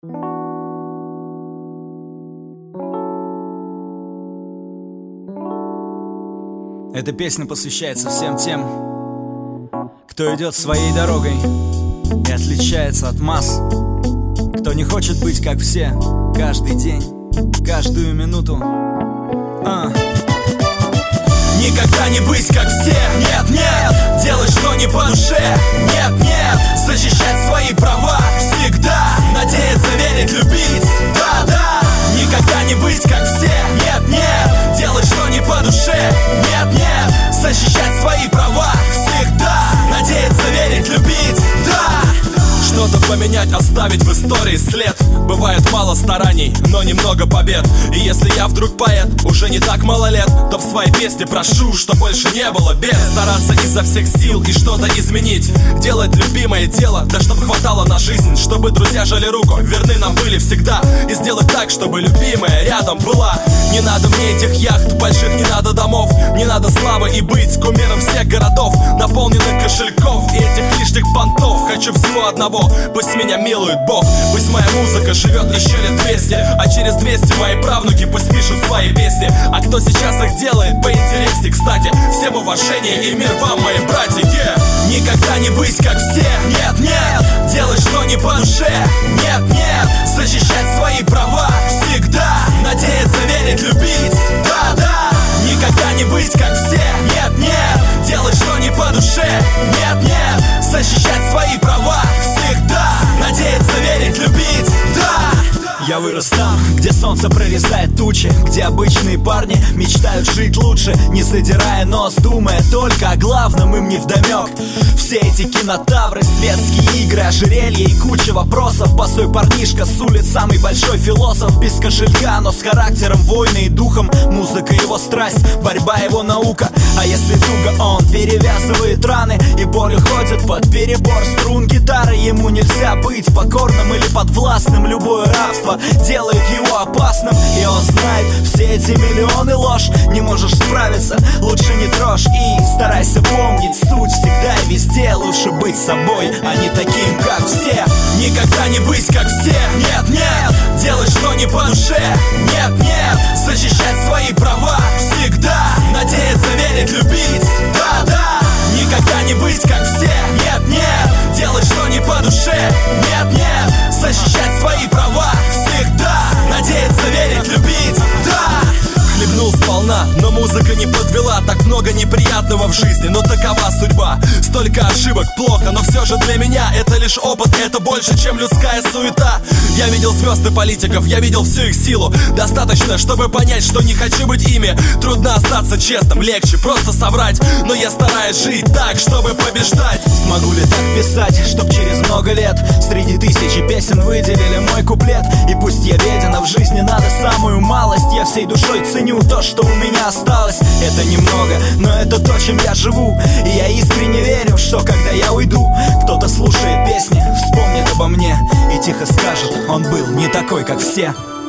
Эта песня посвящается всем тем, кто идет своей дорогой и отличается от масс, кто не хочет быть как все, каждый день, каждую минуту. Никогда не быть как все, нет, нет. Делать, что не по душе, нет, нет. Защищать свои права всегда. Надеяться, верить, любить, да, да. Никогда не быть как все, нет, нет. Делать, что не по душе, нет, нет. Защищать свои права всегда. Надеяться, верить, любить, да. Что-то поменять, оставить в истории след. Бывает мало стараний, но немного побед. И если я вдруг поэт, уже не так мало лет, то в своей песне прошу, что больше не было бед. Стараться изо всех сил и что-то изменить, делать любимое дело, да чтоб хватало на жизнь, чтобы друзья жали руку, верны нам были всегда. И сделать так, чтобы любимая рядом была. Не надо мне этих яхт, больших не надо домов, не надо славы и быть кумиром всех городов, наполненных кошельков и этих лишних понтов. Хочу всего одного, пусть меня милует Бог. Пусть моя музыка живет еще лет 200, а через 200 мои правнуки пусть пишут свои песни. А кто сейчас их делает, поинтереснее, кстати. Всем уважение и мир вам, мои братья, Никогда не быть как все, нет, нет. Делать, что не по душе, нет, нет. Защищать свои права всегда. Надеяться, верить, любить, да, да. Никогда не быть как все, нет, нет. Делать, что не по душе, нет, нет. Защищать свои права всегда. Надеяться, верить, любить, да. Я вырос там, где солнце прорезает тучи, где обычные парни мечтают жить лучше, не задирая нос, думая только о главном, им невдомек. Все эти кинотавры, светские игры, ожерелья и куча вопросов. Босой парнишка с улиц, самый большой философ. Без кошелька, но с характером воина и духом. Музыка его страсть, борьба его наука. А если туго, он перевязывает раны, и боль уходит под перебор струн гитары. Ему нельзя быть покорным или подвластным. Любое рабство делает его опасным, и он знает, все эти миллионы ложь. Не можешь справиться, лучше не трожь. И старайся помнить суть всегда и везде. Лучше быть собой, а не таким, как все. Никогда не быть как все, нет, нет. Делать, что не по душе, нет, нет. Защищать свои права всегда. Надеяться, верить, любить, да, да. Никогда не быть как все, нет, нет. Делать, что не по душе, нет, нет. Защищать свои права всегда. Надеяться, верить, любить, да. Хлебнул сполна, но музыка не подвела. Так много неприятного в жизни, но такова судьба. Столько ошибок, плохо, но все же для меня это лишь опыт, это больше, чем людская суета. Я видел звезд и политиков, я видел всю их силу. Достаточно, чтобы понять, что не хочу быть ими. Трудно остаться честным, легче просто соврать. Но я стараюсь жить так, чтобы побеждать. Смогу ли так писать, чтоб через много лет среди тысячи песен выделили мой куплет? И пусть я беден, а в жизни надо самую малость, я всей душой ценю то, что у меня осталось. Это немного, но это то, чем я живу. И я искренне верю, что когда я уйду, кто-то слушает песни, вспомнит обо мне и тихо скажет: он был не такой, как все.